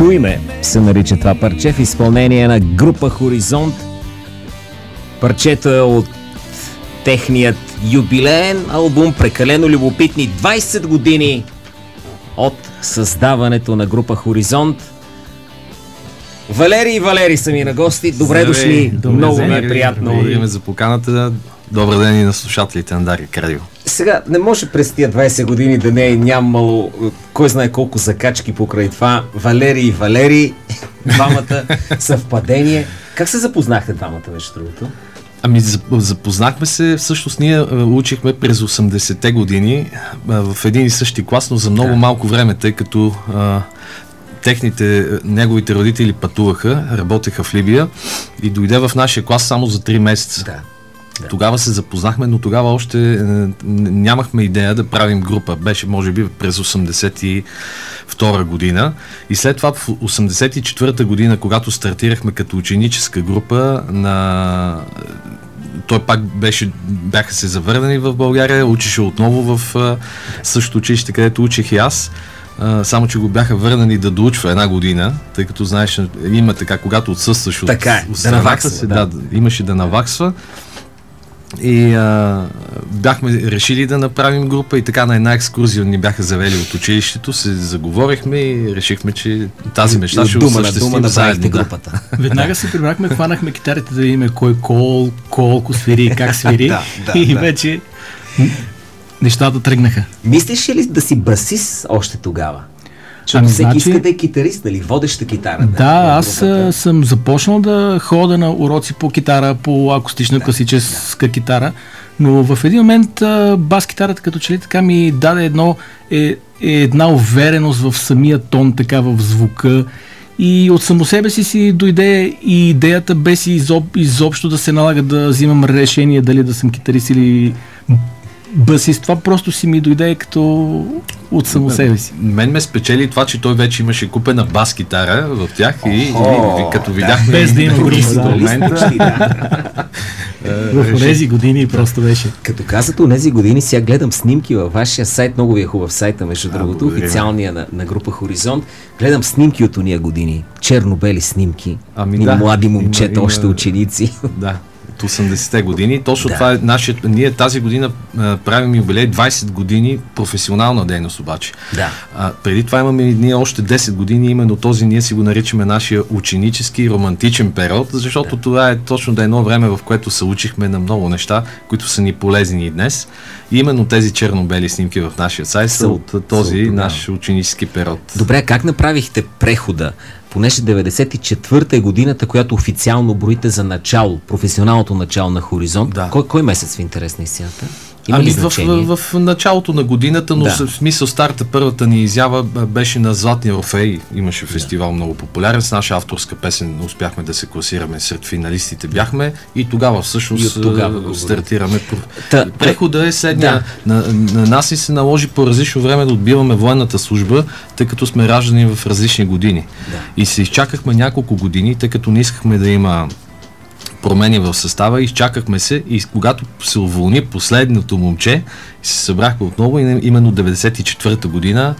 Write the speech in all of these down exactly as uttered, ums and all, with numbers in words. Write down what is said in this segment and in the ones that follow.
Чуй ме се нарича това парче в изпълнение на група Хоризонт. Парчето е от техният юбилеен албум Прекалено любопитни двайсет години от създаването на група Хоризонт. Валери и Валери са ми на гости. Добре Здравей, дошли. Добре, много ми е приятно. Благодарим за поканата. Добър ден и на слушателите на Дарик Радио. Сега, не може през тия двайсет години да не е нямало кой знае колко закачки покрай това. Валери и Валери, двамата, съвпадение. Как се запознахте двамата, между другото? Ами запознахме се, всъщност ние учихме през осемдесетте години в един и същи клас, но за много да. малко време, тъй като а, техните, неговите родители пътуваха, работеха в Либия и дойде в нашия клас само за три месеца. Да. Да. Тогава се запознахме, но тогава още нямахме идея да правим група. Беше, може би, през осемдесет и втора година. И след това в осемдесет и четвърта година, когато стартирахме като ученическа група, на... той пак беше, бяха се завърнали в България, учеше отново в същото училище, където учих и аз. Uh, само че го бяха върнали да доучва една година, тъй като знаеш, има така, когато отсъстваш от, така, от страната си, да. Да, имаше да наваксва. И а, бяхме решили да направим група и така на една екскурзия ни бяха завели от училището, се заговорихме и решихме, че тази мечта ще осъществим заедно. Групата. Веднага се прибрахме, хванахме китарите да видим кой кол, колко свири и как свири да, да, и да. вече нещата тръгнаха. Мислиш ли да си басист още тогава? Защото ами, всеки значи... иска да е китарист, нали? Водеща китара. Да, да аз групата. съм започнал да ходя на уроци по китара, по акустична да, класическа да. китара, но в един момент бас-китарата като че ли така ми даде едно, е, е една увереност в самия тон, така в звука. И от само себе си си дойде и идеята без изоб, изобщо да се налага да взимам решение дали да съм китарист или басист. Това просто си ми дойде като от само себе си. Мен ме спечели това, че той вече имаше купена бас-китара в тях и, и, и като видяхме... Без да има група, да. В тези години просто беше. Като казвате онези години, сега гледам снимки във вашия сайт, много ви е хубав сайта, между а, другото, благодаря. Официалния на, на група Хоризонт. Гледам снимки от уния години, черно-бели снимки, ами и да, млади момчета, има, още ученици. Да. От осемдесетте години. Точно да. това е нашият... Ние тази година а, правим юбилей двайсет години професионална дейност обаче. Да. А, преди това имаме ние още десет години, именно този ние си го наричаме нашия ученически романтичен период, защото да. това е точно да е едно време, в което се учихме на много неща, които са ни полезни и днес. И именно тези черно-бели снимки в нашия сайт са от този Сълто, наш да. ученически период. Добре, как направихте прехода? Понеже деветдесет и четвърта е годината, която официално броите за начало, професионалното начало на Хоризонт. Да. Кой, кой месец в интерес на истината? Има ами ли в, в, в началото на годината, но да. в смисъл старта първата ни изява беше на Златния Орфей. Имаше фестивал да. много популярен. С наша авторска песен успяхме да се класираме сред финалистите. Бяхме и тогава всъщност тогава стартираме. Та, Прехода е следния. Да. На, на нас ни се наложи по различно време да отбиваме военната служба, тъй като сме раждани в различни години. Да. И се изчакахме няколко години, тъй като не искахме да има промени в състава, изчакахме се и когато се уволни последното момче, се събрахме отново и именно деветдесет и четвърта година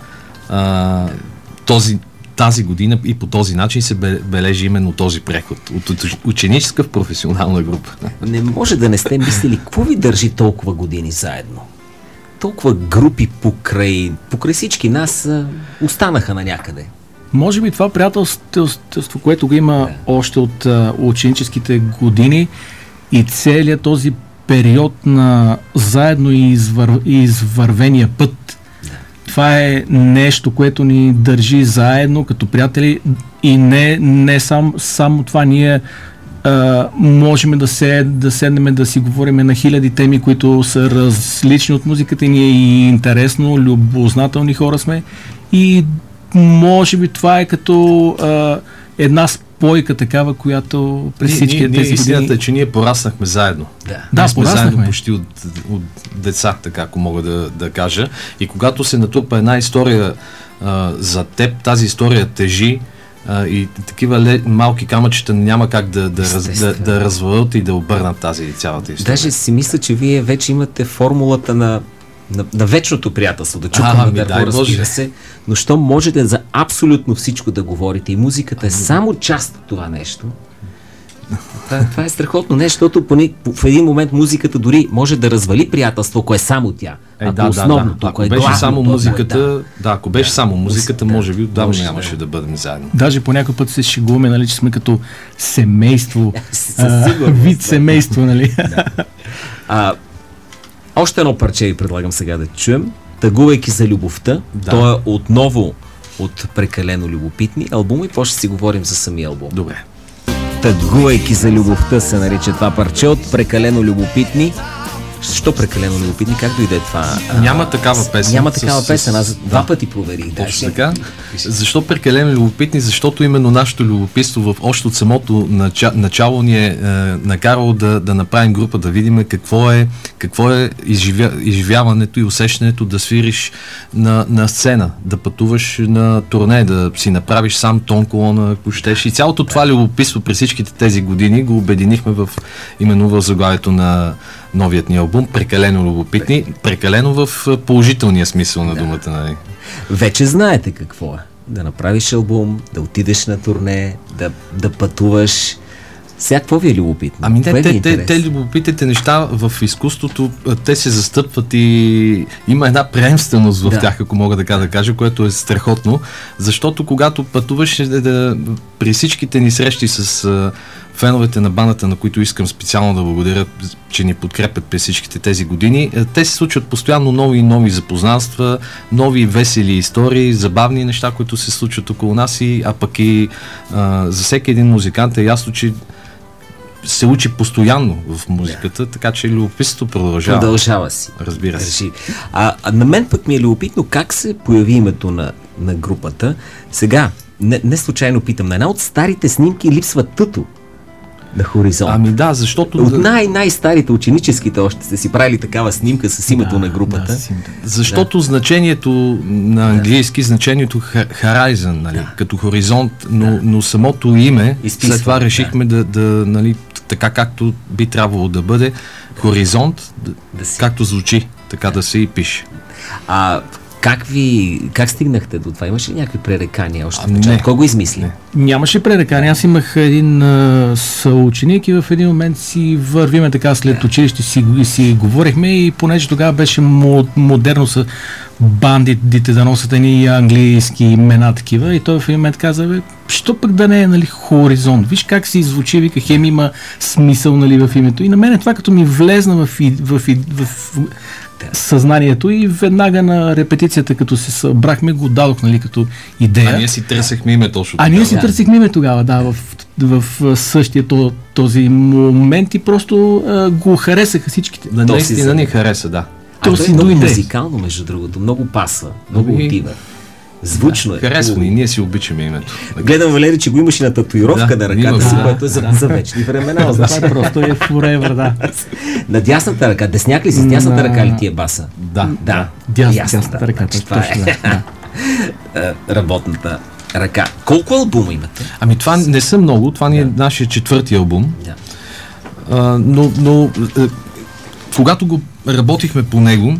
а, този, тази година и по този начин се бележи именно този преход от ученическа в професионална група. Не може да не сте мислили, какво ви държи толкова години заедно? Толкова групи покрай, покрай всички нас а, останаха на някъде. Може би това приятелство, което го има да. още от а, ученическите години и целият този период на заедно извър... извървения път. Да. Това е нещо, което ни държи заедно като приятели и не, не сам, само това. Ние а, можем да, се, да седнем да си говорим на хиляди теми, които са различни от музиката и ние и интересно, любознателни хора сме и може би това е като а, една спойка такава, която през всички ние, тези ние, години... Истината е, че ние пораснахме заедно. Да, да сме пораснахме. заедно почти от, от деца, така ако мога да, да кажа. И когато се натрупа една история а, за теб, тази история тежи а, и такива ле, малки камъчета няма как да, да, раз, да, да развалят и да обърнат тази цялата история. Даже си мисля, че вие вече имате формулата на на, на вечното приятелство, да чукам А, на ми дърво, дай разбира Боже. се, но що можете за абсолютно всичко да говорите и музиката е само част от това нещо. Това, това е страхотно нещо, защото поне в един момент музиката дори може да развали приятелство, ако е само тя. Е, ако да, основното, да, да. ако Ако е беше главното, само ако е- музиката, да. да, ако беше Да. само музиката, Да. може би отдавна Може, нямаше да. да бъдем заедно. Даже по някой път се шегуваме, нали, че сме като семейство, Със а, сигурност, вид да. семейство, нали? А, още едно парче ви предлагам сега да чуем. Тъгувайки за любовта. Да. То е отново от Прекалено любопитни албум и после ще си говорим за самия албум. Добре. Тъгувайки за любовта се нарича това парче от Прекалено любопитни. Що Прекалено любопитни? Как дойде това? Няма такава песен. Няма такава с- песен. Аз с- два да. пъти проверих. Точно даже. така. Защо прекалено любопитни? Защото именно нашето любопитство в още от самото нача, начало ни е, е накарало да, да направим група, да видим какво е, какво е изживя, изживяването и усещането да свириш на, на сцена, да пътуваш на турне, да си направиш сам тон колона, ако щеш. И цялото това любопитство през всичките тези години го обединихме в, именно в заглавието на новият ни албум, Прекалено любопитни, прекалено в положителния смисъл на думата, нали? Вече знаете какво е. Да направиш албум, да отидеш на турне, да, да пътуваш. Сега какво ви е любопитно? Ами не, Кое ви е те, те, интересно? те любопитните неща в изкуството, а, те се застъпват и има една приемственост в Да. тях, ако мога така да кажа, което е страхотно, защото когато пътуваш е, да, при всичките ни срещи с а, феновете на бандата, на които искам специално да благодаря, че ни подкрепят през всичките тези години, а, те се случват постоянно нови и нови запознанства, нови весели истории, забавни неща, които се случват около нас, и, а пък и а, за всеки един музикант е ясно, че се учи постоянно в музиката, така че любопитството продължава. Продължава си. Разбира се. Реши. А, а на мен пък ми е любопитно как се появи името на, на групата. Сега, не, не случайно питам, на една от старите снимки липсва тъто на Хоризонт. Ами да, защото... От най-най-старите ученическите още сте си правили такава снимка с името Да, на групата. да, с името. Защото значението на английски, значението Horizon, нали, Да. като хоризонт, но, но самото име, Изписване, след това да. решихме да, да, нали, така както би трябвало да бъде, хоризонт, да, Да си. както звучи, така да се и пише. А как ви, как стигнахте до това? Имаше ли някакви пререкания още? Ами в началото? не. Кой го измисли? Не. Нямаше пререкания. Аз имах един а, съученик и в един момент си вървиме така след училище, си, си говорихме, и понеже тогава беше мо, модерно са бандитите да носят едни английски имена такива, и той в един момент каза: бе, що пък да не е, нали, Хоризонт? Виж как си звучи, вика, хем има смисъл, нали, в името. И на мен това като ми влезна в, и- в, и- в, в съзнанието, и веднага на репетицията, като се събрахме, го дадох, нали, като идея. А ние си търсехме име точно. А ние тогава. си Да. търсихме име тогава, да, в, в, в същия то, този момент, и просто а, го харесаха всичките. Да, То си наистина за- ни хареса, да. А То то е си много дойде. музикално, между другото. Много пасва. Много Ами, отива. Звучно е. Харесва хубаво. ни, ние си обичаме името. Гледам, Валери, че го имаш и на татуировка Да, на има ръката го. си, Да, което е за, да. за вечни времена. Това Значи, е просто е forever, да. на дясната ръка. Десняк ли си? С дясната На- ръка ли ти е баса? Да. Да. Дясна, Ясната. дясната ръка, Значи, това точно, е да. е, работната ръка. Колко албума имате? Ами това не са много, това ни е нашия четвърти албум. Да. А, но, но е, когато го работихме по него,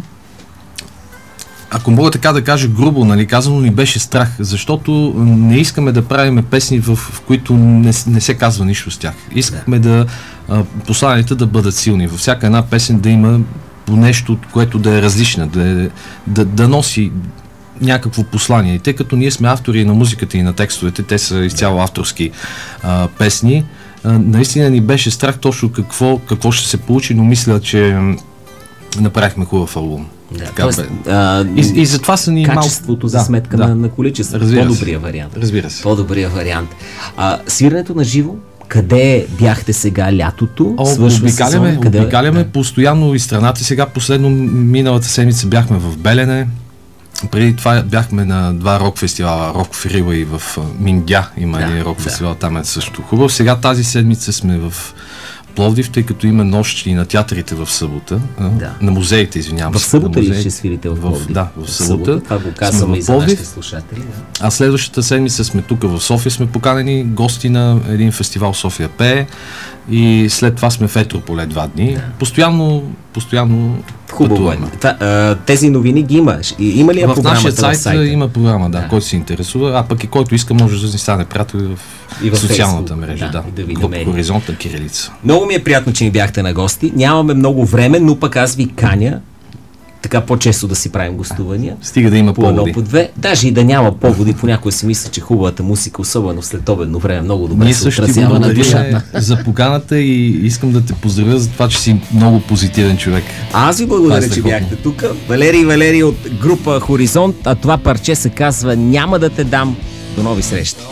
ако мога така да кажа грубо, нали, казано, ни беше страх, защото не искаме да правиме песни, в, в които не, с- не се казва нищо с тях. Искахме да, а, посланията да бъдат силни. Във всяка една песен да има по нещо, което да е различно, да, е- да, да носи някакво послание. И тъй като ние сме автори на музиката и на текстовете, те са изцяло авторски а, песни, а, наистина ни беше страх точно какво, какво ще се получи, но мисля, че м, направихме хубав албум. Да. Така Тоест, бе. а, И, и затова са ни качеството малко... за сметка да, на, на количество. Разбира се. По-добрия вариант. Разбира се. По-добрия вариант. А, свирането на живо, къде бяхте сега лятото? О, Свършва обикаляме, сезон, къде- обикаляме да. постоянно из страната. Сега последно миналата седмица бяхме в Белене. Преди това бяхме на два рок фестивала, Рок в Рила и в а, Миндя. Има Да, един рок да. фестивал, там е също хубав. Сега тази седмица сме в Пловдив, тъй като има нощи на театрите в събота. а, Да. На музеите, извинявам В се. събота на ли музеи. ще свирите в В- Пловдив? да, в събота. Това го Сме казваме в и за Пловдив. нашите слушатели. Да. А следващата седмица сме тук в София, сме поканени гости на един фестивал София пее, и след това сме в Етрополе два дни. Да. Постоянно постоянно Хубаво е. пътуваме. Та, а, тези новини ги имаш. И, има ли я В програмата нашия в сайт сайта? има програма, да, Да. който се интересува, а пък и който иска може да ни стане приятел и в, И във социалната Фейсбук, мрежа. да, Да, и да ви Група намери. Хоризонт на кирилица. Много ми е приятно, че ни бяхте на гости. Нямаме много време, но пък аз ви каня така по-често да си правим гостувания. Стига да има По едно, поводи. по две. Даже и да няма поводи, понякога си мисля, че хубавата музика, особено в следобедно време, много добре Ние се също ти отразява на душата. благодарим за поканата и искам да те поздравя за това, че си много позитивен човек. А аз ви Това благодаря, е че страхотно. бяхте тук. Валерий и Валерий от група Хоризонт, а това парче се казва "Няма да те дам". До нови срещи!